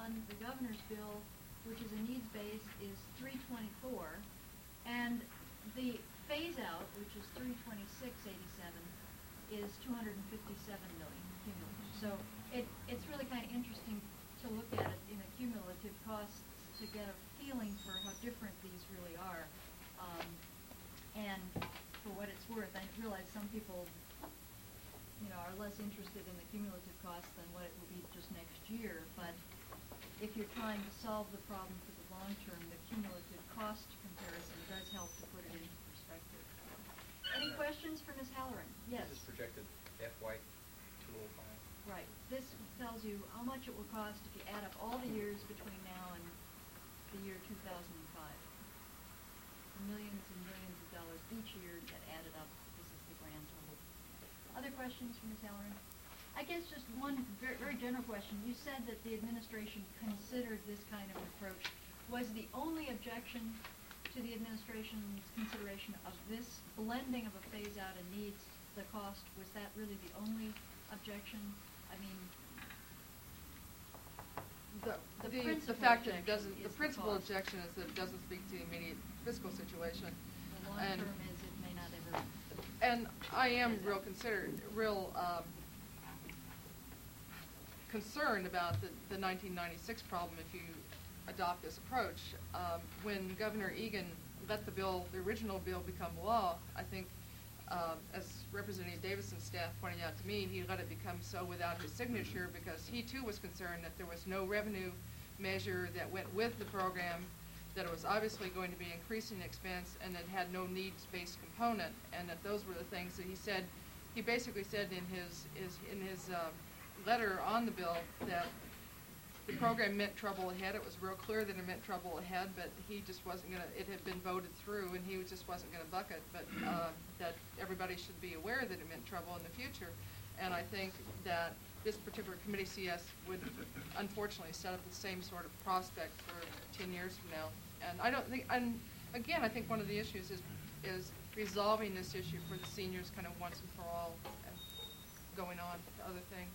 on the governor's bill, which is a needs base, is 324, and the phase out, which is 326.87, is 257 million cumulative. So it's really kind of interesting to look at it in a cumulative cost to get a feeling for how different these really are. And for what it's worth, I realize some people, are less interested in the cumulative cost than what it will be just next year. But if you're trying to solve the problem for the long term, the cumulative cost comparison does help to put it into perspective. Any questions for Ms. Halloran? Yes. This is projected FY 205. Right. This tells you how much it will cost if you add up all the years between now and the year 2005. Millions and millions of dollars each year that added up. This is the grand total. Other questions for Ms. Halloran? I guess just one very, very general question. You said that the administration considered this kind of approach. Was the only objection to the administration's consideration of this blending of a phase-out and needs the cost, was that really the only objection? I mean, the fact that it doesn't, the principal objection is that it doesn't speak to the immediate fiscal situation. The long term is it may not ever. And I am concerned about the 1996 problem if you adopt this approach. When Governor Egan let the original bill become law, I think, as Representative Davison's staff pointed out to me, he let it become so without his signature because he too was concerned that there was no revenue measure that went with the program, that it was obviously going to be increasing expense, and it had no needs-based component, and that those were the things that he said. He basically said in his letter on the bill that the program meant trouble ahead. It was real clear that it meant trouble ahead, but he just wasn't going to, it had been voted through, and he just wasn't going to buck it, but that everybody should be aware that it meant trouble in the future. And I think that this particular committee CS would unfortunately set up the same sort of prospect for 10 years from now. And I don't think, and again, I think one of the issues is resolving this issue for the seniors kind of once and for all, and going on to other things.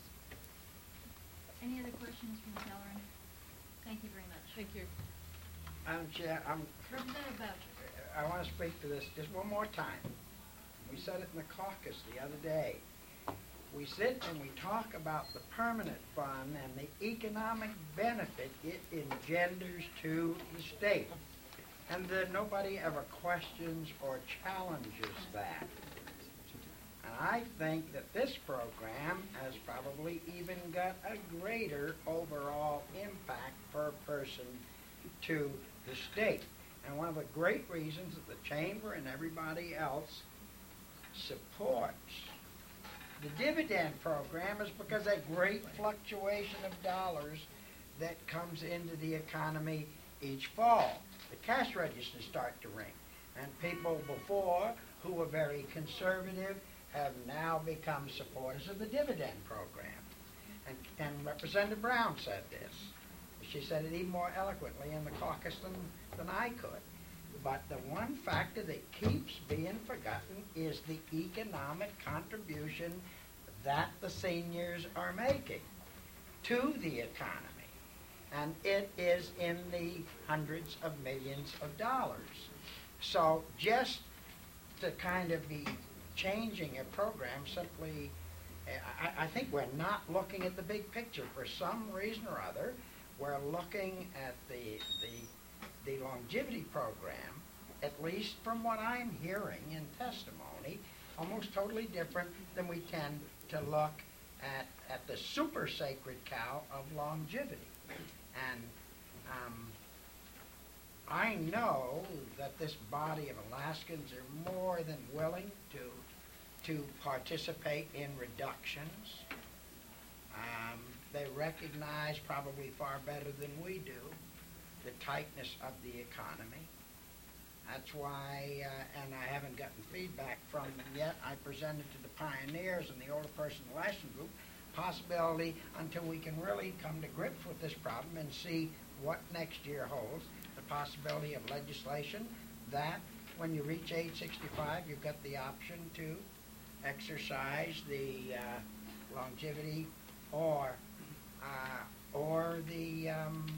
Any other questions from Ms. Halloran? Thank you very much. Thank you. Madam Chair, Representative Boucher. I want to speak to this just one more time. We said it in the caucus the other day. We sit and we talk about the permanent fund and the economic benefit it engenders to the state. And then nobody ever questions or challenges that. And I think that this program has probably even got a greater overall impact per person to the state. And one of the great reasons that the Chamber and everybody else supports the dividend program is because that great fluctuation of dollars that comes into the economy each fall. The cash registers start to ring. And people before who were very conservative have now become supporters of the dividend program. And Representative Brown said this. She said it even more eloquently in the caucus than I could. But the one factor that keeps being forgotten is the economic contribution that the seniors are making to the economy. And it is in the hundreds of millions of dollars. So just to kind of be changing a program simply, I think we're not looking at the big picture. For some reason or other, we're looking at the longevity program, at least from what I'm hearing in testimony, almost totally different than we tend to look at the super sacred cow of longevity. And I know that this body of Alaskans are more than willing to participate in reductions. They recognize probably far better than we do the tightness of the economy. That's why, and I haven't gotten feedback from them yet, I presented to the pioneers and the older person election group possibility until we can really come to grips with this problem and see what next year holds, the possibility of legislation that when you reach age 65, you've got the option to exercise the longevity or or the,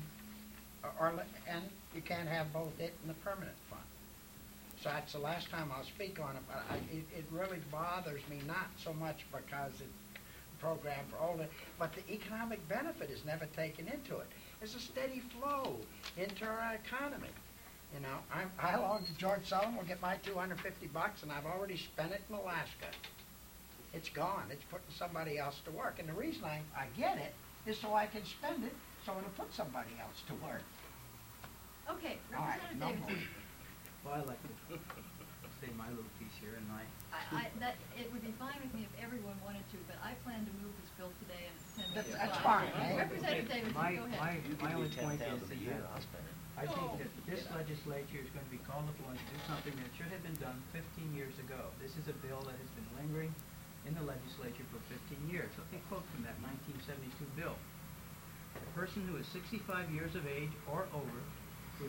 and you can't have both it and the permanent fund. So that's the last time I'll speak on it, but it really bothers me, not so much because it's a program for older, but the economic benefit is never taken into it. There's a steady flow into our economy. You know, I belong to George Sullivan, will get my $250, and I've already spent it in Alaska. It's gone. It's putting somebody else to work. And the reason I get it is so I can spend it, so it'll put somebody else to work. Okay, All right, Representative no Davidson. more. Well, I'd like to say my little piece here, and It would be fine with me if everyone wanted to, but I plan to move this bill today and attend That's- the that's slide. fine, eh? Representative Davidson, my go ahead. my only point is $10,000 a year, that I'll spend it. I think that this legislature is going to be called upon to do something that should have been done 15 years ago. This is a bill that has been lingering in the legislature for 15 years. Let me quote from that 1972 bill. A person who is 65 years of age or over, who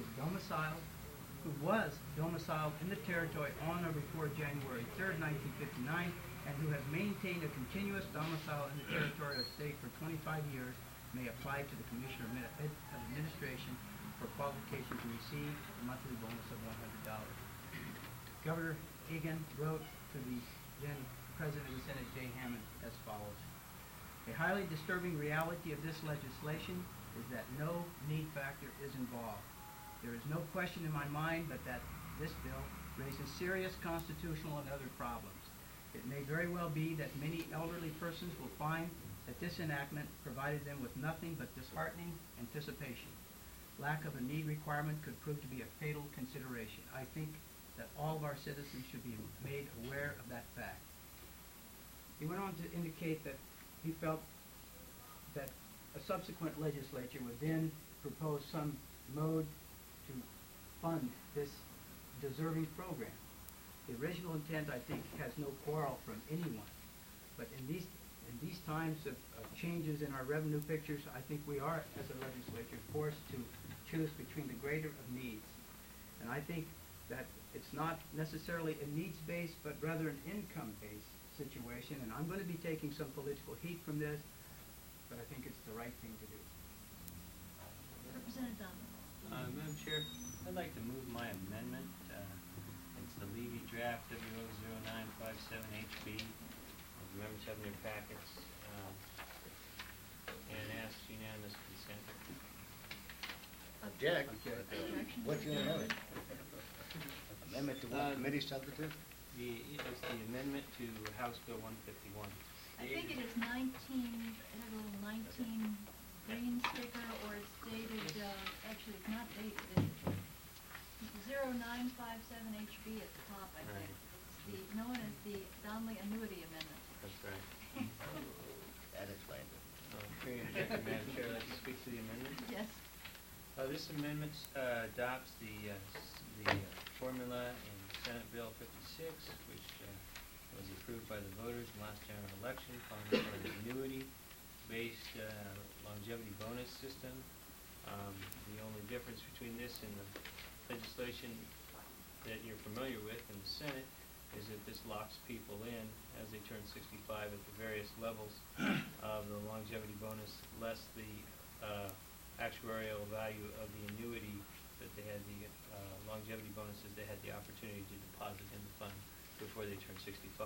was domiciled in the territory on or before January 3rd, 1959, and who has maintained a continuous domicile in the territory or state for 25 years may apply to the Commissioner of Administration for qualification to receive a monthly bonus of $100. Governor Egan wrote to the then President of the Senate, Jay Hammond, as follows. A highly disturbing reality of this legislation is that no need factor is involved. There is no question in my mind but that this bill raises serious constitutional and other problems. It may very well be that many elderly persons will find that this enactment provided them with nothing but disheartening anticipation. Lack of a need requirement could prove to be a fatal consideration. I think that all of our citizens should be made aware of that fact. He went on to indicate that he felt that a subsequent legislature would then propose some mode to fund this deserving program. The original intent, I think, has no quarrel from anyone. But in these times of changes in our revenue pictures, I think we are, as a legislature, forced to choose between the greater of needs. And I think that it's not necessarily a needs-based, but rather an income-based situation. And I'm going to be taking some political heat from this, but I think it's the right thing to do. Representative Dunn. Madam Chair, I'd like to move my amendment. It's the Levy draft W00957HB. As members have in their packets, and ask unanimous consent. Object. Objection. What's your amendment? Amendment to what committee subject to? It's the amendment to House Bill 151. I think it is 19, it has a little 19 green sticker, or it's dated, actually it's not dated, it's 0957HB at the top, I think. Right. It's known as the Donnelly Annuity Amendment. That's right. That explains it. Hearing objection, Madam Chair, I'd like to speak to the amendment. Yes. This amendment adopts the formula in Senate Bill 56, which was approved by the voters in the last general election, calling for an annuity-based longevity bonus system. The only difference between this and the legislation that you're familiar with in the Senate is that this locks people in as they turn 65 at the various levels of the longevity bonus, less the actuarial value of the annuity that they had, the longevity bonuses they had the opportunity to deposit in the fund before they turned 65.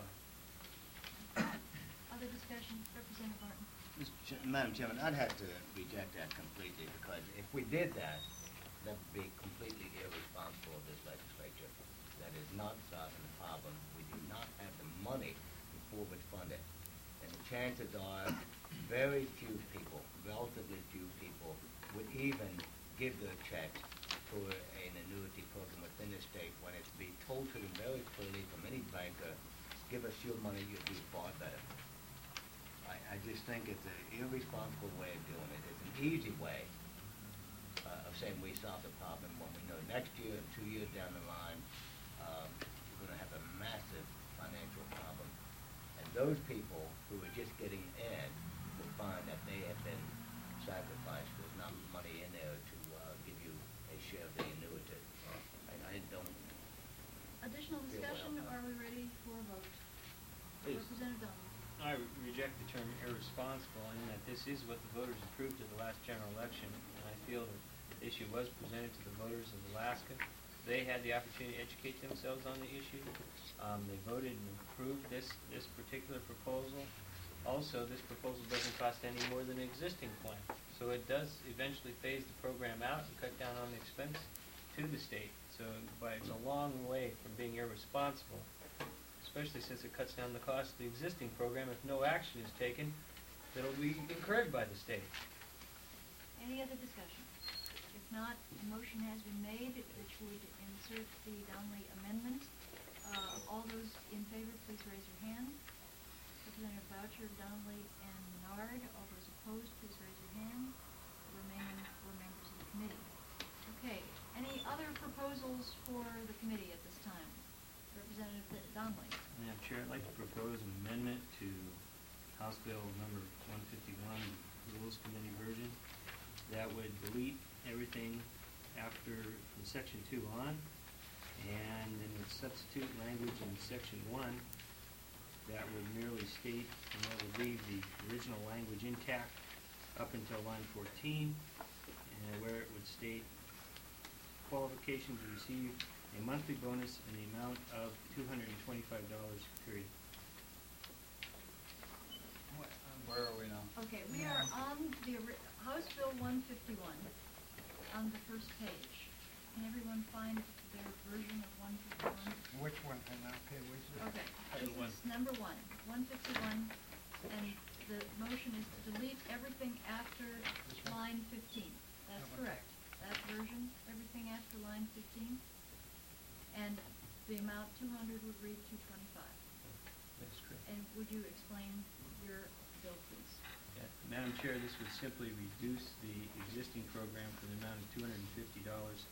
Other discussion, Representative Martin. Madam Chairman, I'd have to reject that completely, because if we did that, that would be completely irresponsible of this legislature. That is not solving the problem. We do not have the money to forward fund it. And the chances are very few people, relatively few people, would even give their checks for an annuity program within the state when it's being told to them very clearly from any banker, give us your money, you'll do far better. I just think it's an irresponsible way of doing it. It's an easy way of saying we solved the problem when we know next year and 2 years down the line we're going to have a massive financial problem. And those people who are just getting in will find that they have been sacrificed. There's not money in there to give you a share of the annuity. I don't. Additional discussion, or are we ready for a vote? Please. Representative Dunn. I reject the term irresponsible in that this is what the voters approved at the last general election, and I feel that the issue was presented to the voters of Alaska. They had the opportunity to educate themselves on the issue. They voted and approved this particular proposal. Also, this proposal doesn't cost any more than the existing plan, so it does eventually phase the program out and cut down on the expense to the state. So, but it's a long way from being irresponsible, especially since it cuts down the cost of the existing program if no action is taken that'll be incurred by the state. Any other discussion? If not, a motion has been made which would insert the Donnelly amendment. All those in favor, please raise your hand. Representative Boucher, Donnelly, and Menard. All those opposed, please raise your hand. The remaining 4 members of the committee. Okay. Any other proposals for the committee at this time? Representative Donnelly. Madam Chair, I'd like to propose an amendment to House Bill number 151, the Rules Committee version, that would delete everything after from Section 2 on, and then would substitute language in Section 1 that would merely state, and that would leave the original language intact up until line 14, and where it would state qualification to receive a monthly bonus in the amount of $225, period. Where are we now? Okay, we are on the House Bill 151 on the first page. Can everyone find their version of 151? Which one? And okay, which is it? Okay, Title this is number 1, 151, and the motion is to delete everything after This one? line 15. That's That one. correct. That version, everything after line 15. And the amount 200 would read 225. That's correct. And would you explain your bill, please? Yeah. Madam Chair, this would simply reduce the existing program for the amount of $250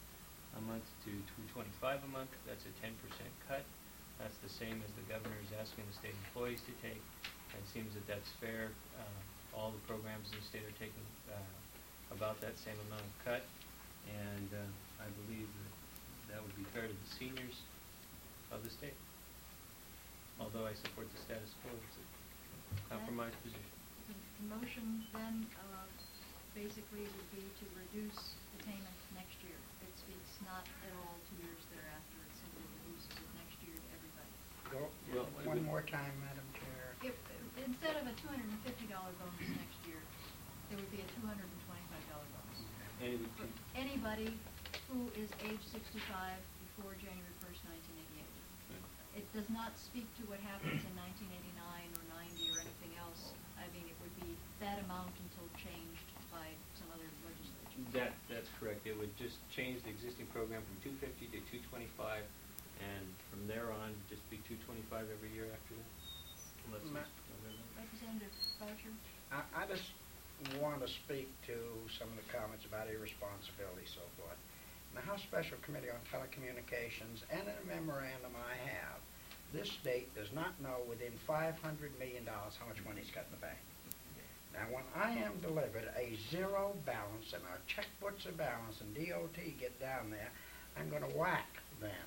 a month to $225 a month. That's a 10% cut. That's the same as the governor is asking the state employees to take. It seems that that's fair. All the programs in the state are taking about that same amount of cut, and I believe that would be fair to the seniors of the state. Although I support the status quo, it's a compromise position. The motion then basically would be to reduce the payment next year. It speaks not at all 2 years thereafter. It simply reduces it next year to everybody. Go Well, one more time, Madam Chair. If, instead of a $250 bonus next year, there would be a $225 bonus. And it would For anybody who is age 65 before January 1st, 1988. It does not speak to what happens in 1989 or 90 or anything else. I mean, it would be that amount until changed by some other legislature. That's correct. It would just change the existing program from 250 to 225, and from there on, just be 225 every year after that. Unless it's Representative Boucher? I just want to speak to some of the comments about irresponsibility, so forth. In the House Special Committee on Telecommunications and in a memorandum I have, this state does not know within $500 million how much money's got in the bank. Now, when I am delivered a zero balance and our checkbooks are balanced and DOT get down there, I'm going to whack them.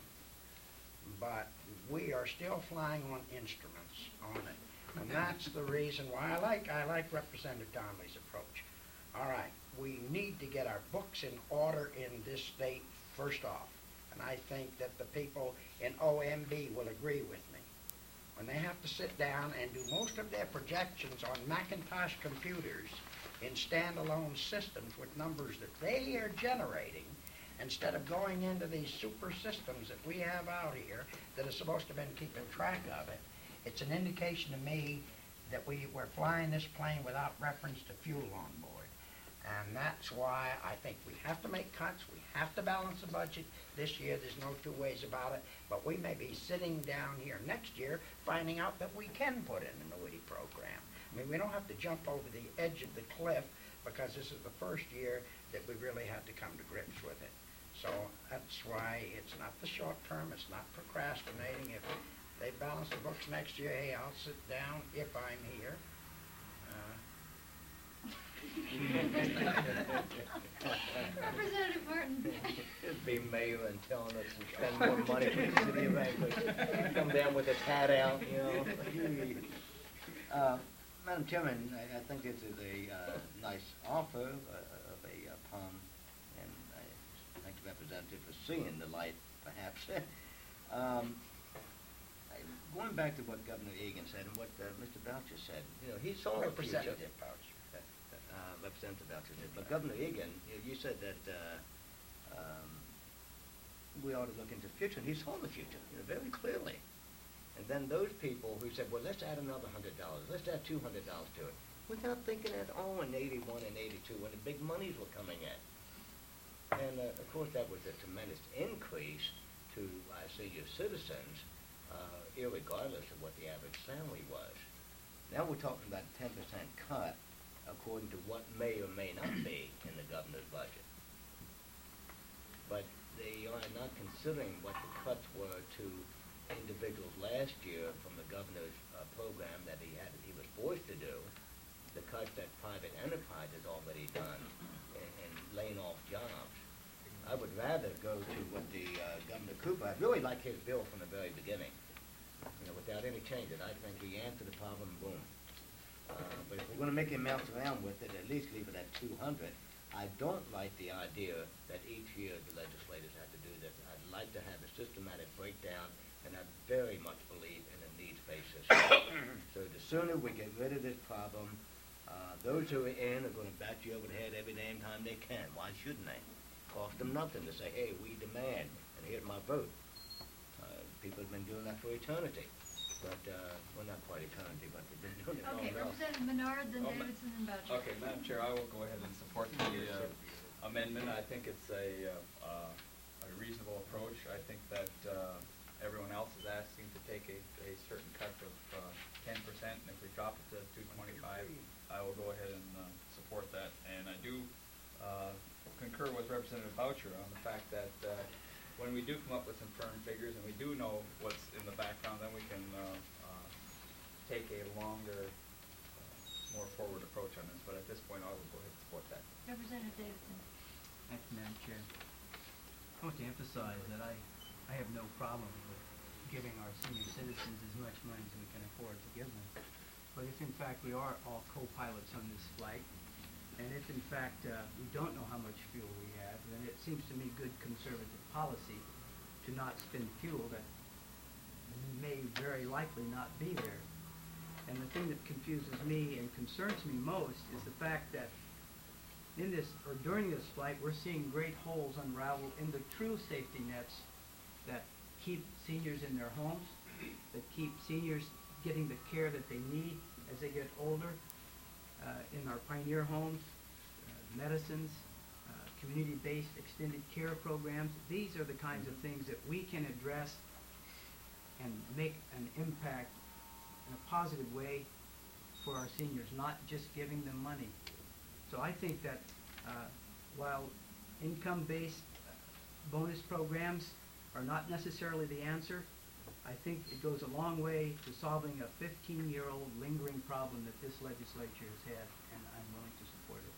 But we are still flying on instruments on it. And that's the reason why I like Representative Donnelly's approach. All right, we need to get our books in order in this state first off. And I think that the people in OMB will agree with me. When they have to sit down and do most of their projections on Macintosh computers in standalone systems with numbers that they are generating, instead of going into these super systems that we have out here that are supposed to have been keeping track of it, it's an indication to me that we're flying this plane without reference to fuel on board. And that's why I think we have to make cuts. We have to balance the budget this year. There's no two ways about it. But we may be sitting down here next year finding out that we can put in an annuity program. I mean, we don't have to jump over the edge of the cliff because this is the first year that we really had to come to grips with it. So that's why it's not the short term. It's not procrastinating. If they balance the books next year, hey, I'll sit down if I'm here. Representative Martin. It'd be Maven telling us to spend more money for the city of Anchorage. Come down with his hat out, you know. Madam Chairman, I think this is a nice offer of a POM, and I thank the representative for seeing the light, perhaps. Going back to what Governor Egan said and what Mr. Boucher said, you know, he saw the future. Representative Boucher. Representative Boucher did. But Governor Egan, you said that we ought to look into the future, and he saw the future, you know, very clearly. And then those people who said, well, let's add another $100, let's add $200 to it, without thinking at all in 81 and 82 when the big monies were coming in. And of course that was a tremendous increase to our senior citizens, irregardless of what the average salary was. Now we're talking about a 10% cut according to what may or may not be in the governor's budget. But they are not considering what the cuts were to individuals last year from the governor's program that he was forced to do, the cuts that private enterprise has already done in laying off jobs. I would rather go to what the Governor Cooper, I really like his bill from the very beginning. You know, without any changes, I think he answered the problem, boom. But if we're going to make him mess around with it, at least leave it at 200. I don't like the idea that each year the legislators have to do this. I'd like to have a systematic breakdown, and I very much believe in a needs-based system. So the sooner we get rid of this problem, those who are in are going to bat you over the head every damn time they can. Why shouldn't they? Cost them nothing to say, hey, we demand, and here's my vote. People have been doing that for eternity. But, well, not quite eternity, but they've been doing it long Okay, enough. Representative Menard, then Oh, Davidson, and Boucher. Okay, Madam Chair, I will go ahead and support the amendment. I think it's a reasonable approach. I think that everyone else is asking to take a certain cut of 10%, and if we drop it to 225, I will go ahead and support that. And I do concur with Representative Boucher on the fact that when we do come up with some firm figures and we do know what's in the background, then we can take a longer, more forward approach on this. But at this point, I will go ahead and support that. Representative Davidson. Thank you, Madam Chair. I want to emphasize that I have no problem with giving our senior citizens as much money as we can afford to give them. But if in fact we are all co-pilots on this flight, and if in fact we don't know how much fuel we have, then it seems to me good conservative policy to not spend fuel that may very likely not be there. And the thing that confuses me and concerns me most is the fact that in this, or during this flight, we're seeing great holes unravel in the true safety nets that keep seniors in their homes, that keep seniors getting the care that they need as they get older, in our pioneer homes, medicines, community-based extended care programs. These are the kinds of things that we can address and make an impact in a positive way for our seniors, not just giving them money. So I think that while income-based bonus programs are not necessarily the answer, I think it goes a long way to solving a 15-year-old lingering problem that this legislature has had, and I'm willing to support it.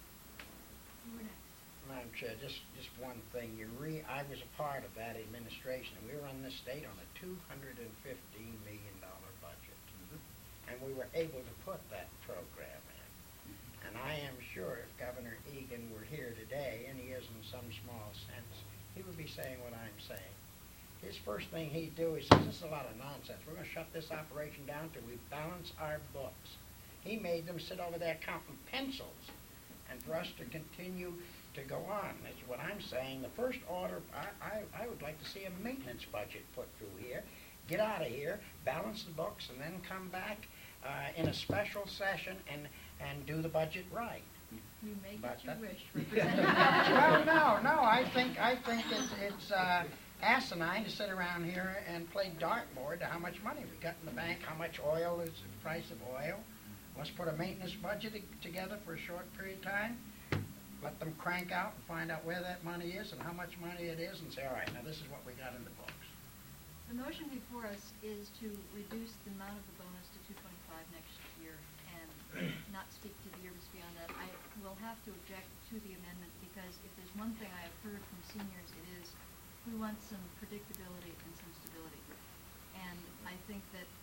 You were next. Madam Chair, just one thing. I was a part of that administration, and we were in this state on a $215 million budget. And we were able to put that program in. And I am sure if Governor Egan were here today, and he is in some small sense, he would be saying what I'm saying. His first thing he'd do, he says, this is a lot of nonsense. We're going to shut this operation down till we balance our books. He made them sit over there counting pencils, and for us to continue to go on. That's what I'm saying. The first order, I would like to see a maintenance budget put through here. Get out of here, balance the books, and then come back in a special session and do the budget right. You may But get your that- wish, Representative Well, Boucher. no, I think it's asinine to sit around here and play dartboard to how much money we got in the bank, how much oil is the price of oil. Let's put a maintenance budget together for a short period of time. Let them crank out and find out where that money is and how much money it is, and say, all right, now this is what we got in the books. The motion before us is to reduce the amount of the bonus to 225 next year and not speak to the years beyond that. I will have to object to the amendment because if there's one thing I have heard from seniors, it is we want some predictability and some stability. And I think that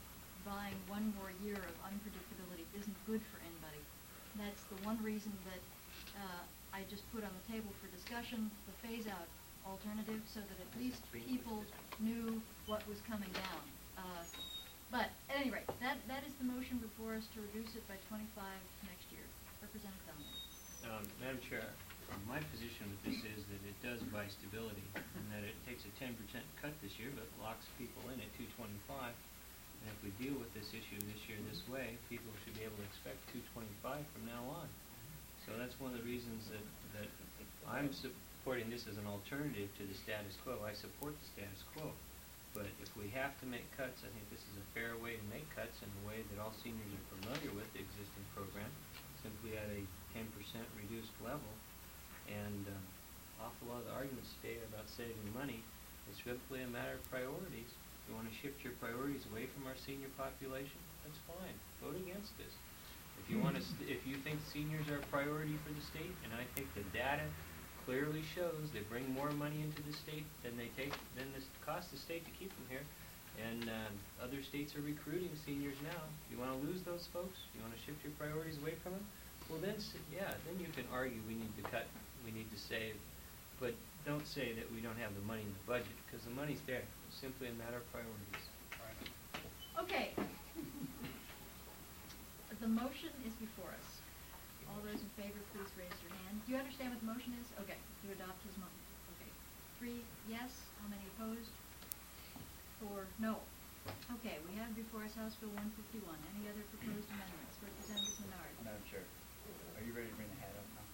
buying one more year of unpredictability isn't good for anybody. That's the one reason that I just put on the table for discussion the phase-out alternative, so that at least people knew what was coming down. But at any rate, that is the motion before us to reduce it by 25 next year. Representative Dominic. Madam Chair, my position with this is that it does buy stability, and that it takes a 10% cut this year, but locks people in at 225. And if we deal with this issue this year this way, people should be able to expect 225 from now on. So that's one of the reasons that I'm supporting this as an alternative to the status quo. I support the status quo. But if we have to make cuts, I think this is a fair way to make cuts in a way that all seniors are familiar with the existing program, simply at a 10% reduced level. And awful lot of the arguments today are about saving money. It's simply a matter of priorities. If you want to shift your priorities away from our senior population, that's fine. Vote against this. If you want to, if you think seniors are a priority for the state, and I think the data clearly shows they bring more money into the state than they take, than this costs the state to keep them here, and other states are recruiting seniors now. You want to lose those folks? You want to shift your priorities away from them? Well, then, yeah, then you can argue we need to cut, we need to save, but don't say that we don't have the money in the budget, because the money's there. It's simply a matter of priorities. Okay. The motion is before us. All those in favor, please raise your hand. Do you understand what the motion is? Okay, to adopt his motion. Okay. 3 yes. How many opposed? 4 no. Okay, we have before us House Bill 151. Any other proposed amendments? Representative Menard. Madam Chair, are you ready to bring the hat up now?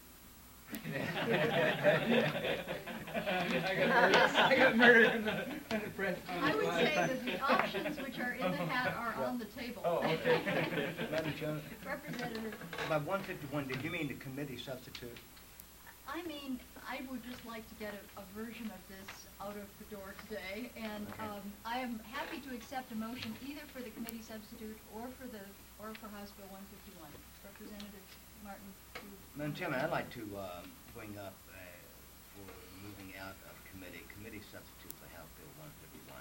I got murdered in the press. I would say that the options which are in the hat are on the table. Oh, okay. Madam Chairman, Representative, by 151, did you mean the committee substitute? I mean, I would just like to get a version of this out of the door today, and Okay. I am happy to accept a motion either for the committee substitute or for House Bill 151. Representative Martin, you. Madam Chairman, I'd like to bring up for moving out of committee substitute for House Bill 151.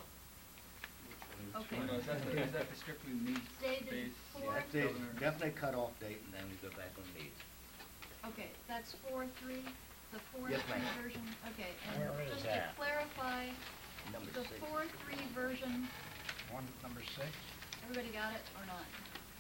Okay. No, is that the strictly Stated needs-based? for- That's the definite cutoff date, and then we go back on needs. Okay, that's 4-3, the 4-3 Yes, ma'am. version. Okay, and Where is just that? to clarify, Number the 6. 4-3 version, Number 6, everybody got it or not?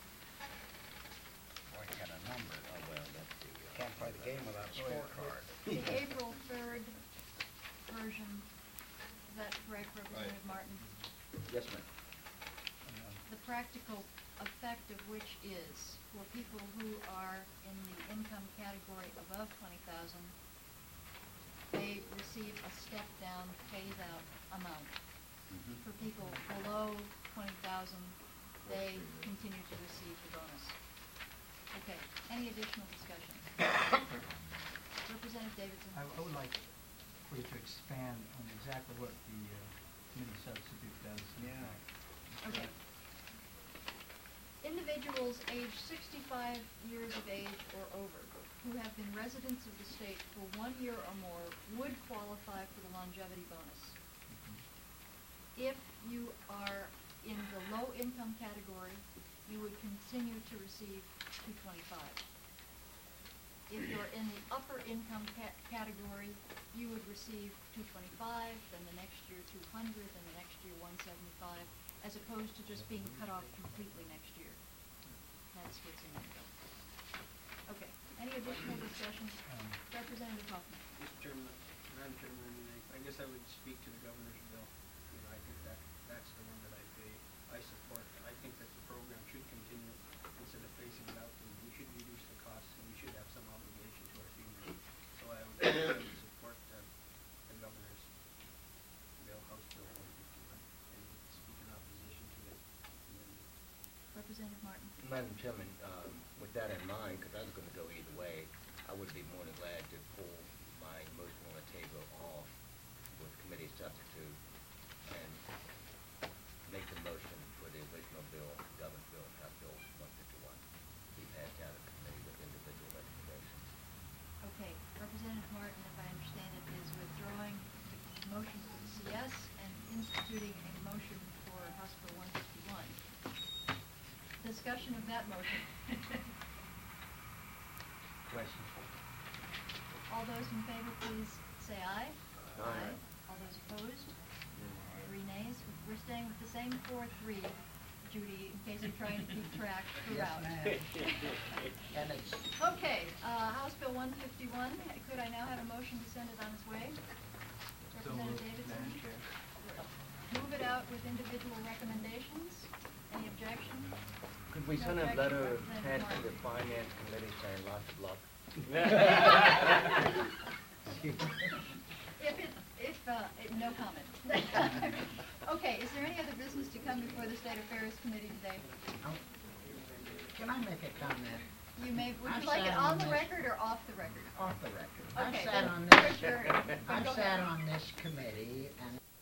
boy, got a number. Oh, well, that's the... Can't play the game without a scorecard. The April 3rd version, is that correct, Representative Martin? Yes, ma'am. The practical effect of which is, for people who are in the income category above 20,000, they receive a step-down phase-out amount. Mhm. For people below 20,000, they continue to receive the bonus. Okay, any additional discussion? Representative Davidson. I would like for you to expand on exactly what the committee substitute does. Okay. Individuals aged 65 years of age or over who have been residents of the state for 1 year or more would qualify for the longevity bonus. If you are in the low income category, you would continue to receive 225. If you're in the upper income category, you would receive 225, then the next year 200, then the next year 175, as opposed to just being cut off completely next year. That's what's in it. Okay, any additional discussion? Representative Hoffman. Mr. Chairman, Madam Chairman, I guess I would speak to the governor's bill. You know, I think that's the one that I support. I think that the program should continue instead of phasing it out. And we should reduce the costs, and we should have some obligation to our seniors. So I would support the governor's bill, House Bill 151, and speak in opposition to it. Representative Martin. Madam Chairman, with that in mind, because I was going to go either way, I would be more than glad to pull my motion on the table off with committee substitute and make the motion for the original bill, governor's bill, and House Bill 151, be passed out of committee with individual recommendations. Okay, Representative Martin, if I understand it, is withdrawing the motion for the CS and instituting a motion for House Bill 151. discussion of that motion? Question. All those in favor, please say aye. Aye. All those opposed? 3 nays. We're staying with the same 4-3, Judy, in case you're trying to keep track throughout. And it's, Okay, House Bill 151, could I now have a motion to send it on its way? So Representative moved, Davidson? Madam Chair. Move it out with individual recommendations. Any objection? Could we No send a objection, letter of Representative intent to the Martin. finance committee saying lots of luck? No comment. Okay, is there any other business to come before the State Affairs Committee today? can I make a comment? You may, would I've you like it sat on on the this- record or off the record? Off the record. Okay, I've sat then on you're this, adjourned. I've Go sat ahead. on this committee, and